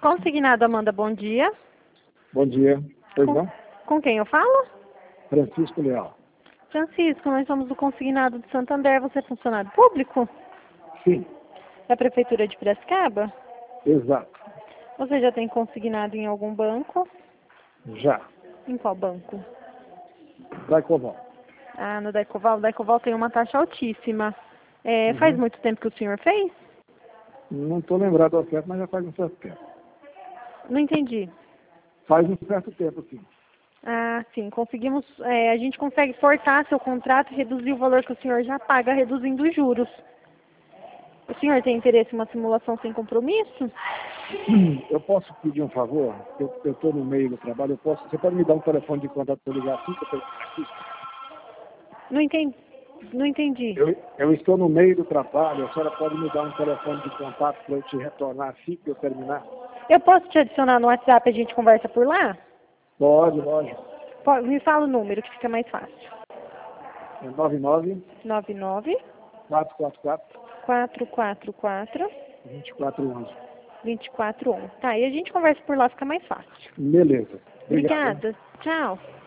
Consignado Amanda, bom dia. Bom dia. Pois não? Com quem eu falo? Francisco Leal. Francisco, nós somos do Consignado de Santander. Você é funcionário público? Sim, Da Prefeitura de Piracicaba? exato. Você já tem consignado em algum banco? Já. Em qual banco? Daicoval. Ah, no Daicoval. O Daicoval tem uma taxa altíssima. Faz Uhum. muito tempo que o senhor fez? Não estou lembrado ao certo, mas já faz um certo tempo. Não entendi. Faz um certo tempo, sim. Ah, sim. Conseguimos. A gente consegue forçar seu contrato e reduzir o valor que o senhor já paga, reduzindo os juros. O senhor tem interesse em uma simulação sem compromisso? Eu posso pedir um favor? Eu estou no meio do trabalho, você pode me dar um telefone de contato para eu ligar assim que eu terminar aqui? Não entendi. Não entendi. Eu estou no meio do trabalho, a senhora pode me dar um telefone de contato para eu te retornar assim que eu terminar? Eu posso te adicionar no WhatsApp e a gente conversa por lá? Pode, lógico. Me fala o número que fica mais fácil. É 99 99 444 444 2411. 2411. Tá, e a gente conversa por lá, fica mais fácil. Beleza. Obrigado. Obrigada. Tchau.